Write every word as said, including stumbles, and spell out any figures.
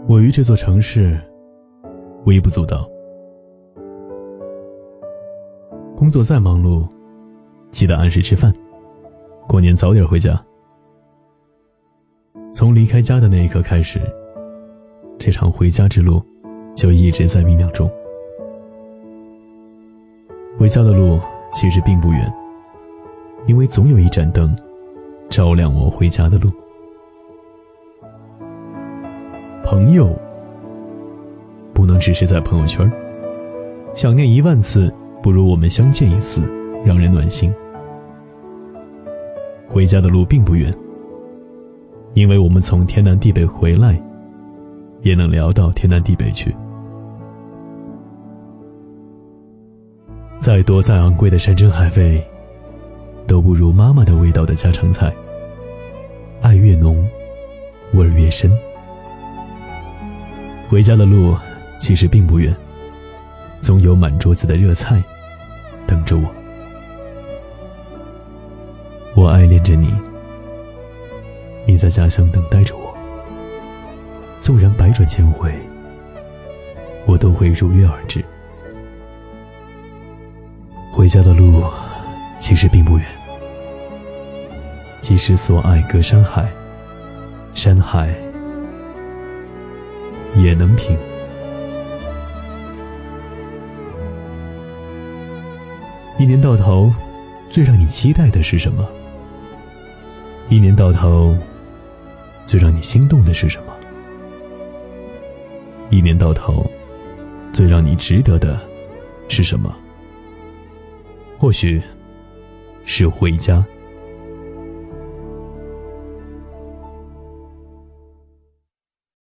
我于这座城市微不足道。工作再忙碌，记得按时吃饭，过年早点回家。从离开家的那一刻开始，这场回家之路就一直在酝酿中。回家的路其实并不远，因为总有一盏灯照亮我回家的路。朋友不能只是在朋友圈，想念一万次不如我们相见一次让人暖心。回家的路并不远，因为我们从天南地北回来，也能聊到天南地北去。再多再昂贵的山珍海味，都不如妈妈的味道的家常菜，爱越浓，味儿越深。回家的路其实并不远，总有满桌子的热菜等着我。我爱恋着你，你在家乡等待着我。纵然百转千回，我都会如约而至。回家的路其实并不远，即使所爱隔山海，山海也能平。一年到头，最让你期待的是什么？一年到头，最让你心动的是什么？一年到头，最让你值得的是什么？或许是回家。